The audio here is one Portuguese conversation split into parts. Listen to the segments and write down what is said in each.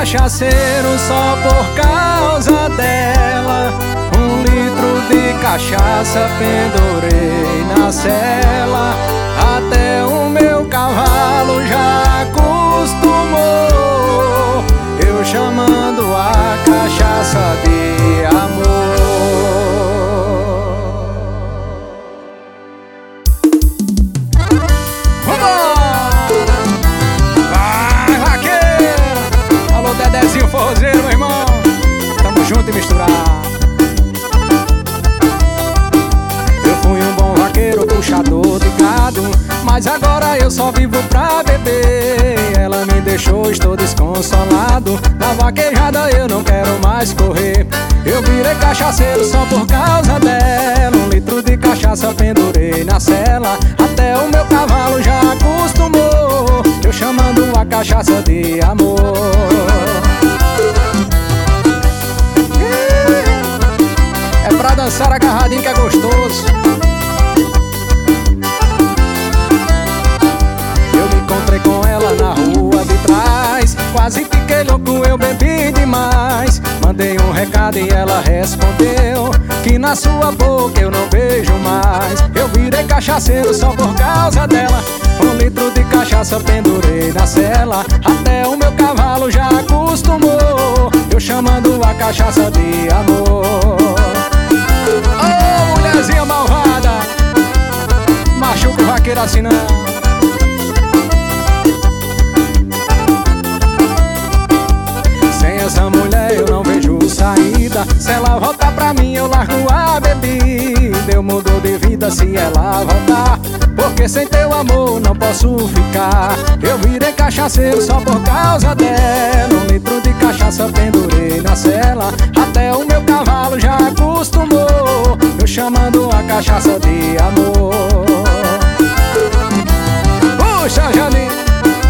cachaceiro só por causa dela. 1 litro de cachaça pendurei na sela. Até o meu cavalo já acostumou, eu chamando a cachaça de amor. Dedezinho forrozeiro, meu irmão, tamo junto e misturado. Eu fui um bom vaqueiro, puxador de gado, mas agora eu só vivo pra beber. Ela me deixou, estou desconsolado. Na vaquejada eu não quero mais correr. Eu virei cachaceiro só por causa dela. 1 litro de cachaça pendurei na sela. Até o meu cavalo já acostumou, eu chamando a cachaça de amor. É pra dançar agarradinho que é gostoso. Eu me encontrei com ela na rua de trás, quase fiquei louco, eu bebi demais. Mandei um recado e ela respondeu que na sua boca eu não beijo mais. Eu virei cachaceiro só por causa dela. 1 litro de cachaça pendurei na sela. Até o meu cavalo já acostumou, eu chamando a cachaça de amor. Ô, mulherzinha malvada, machuca o vaqueiro assim não. Sem essa mulher eu não vejo saída. Se ela voltar pra mim eu largo a bebida. Eu mudo de vida se ela voltar, porque sem teu amor não posso ficar. Eu virei cachaceiro só por causa dela. 1 litro de cachaça pendurei na sela. Até o meu cavalo já acostumou, eu chamando a cachaça de amor. Puxa, Janinho.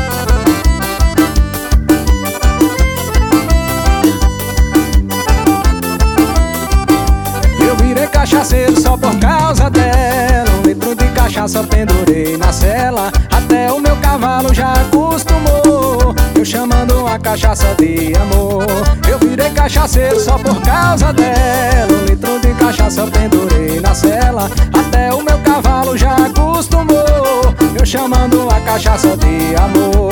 Eu virei cachaceiro só por causa dela. 1 litro de cachaça pendurei na sela. Até o meu cavalo já acostumou, eu chamando a cachaça de amor. Eu virei cachaceiro só por causa dela. 1 litro de cachaça pendurei na sela. Até o meu cavalo já acostumou, eu chamando a cachaça de amor.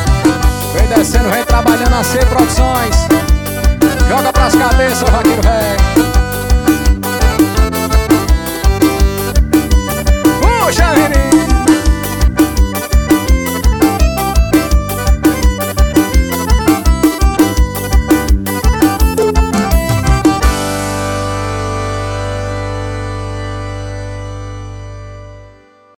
Vem descendo, vem trabalhando a C Produções. Joga pras cabeças, vaqueiro velho.